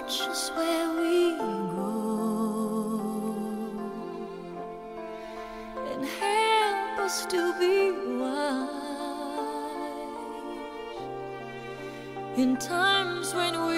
watch us where we grow and help us to be wise in times when we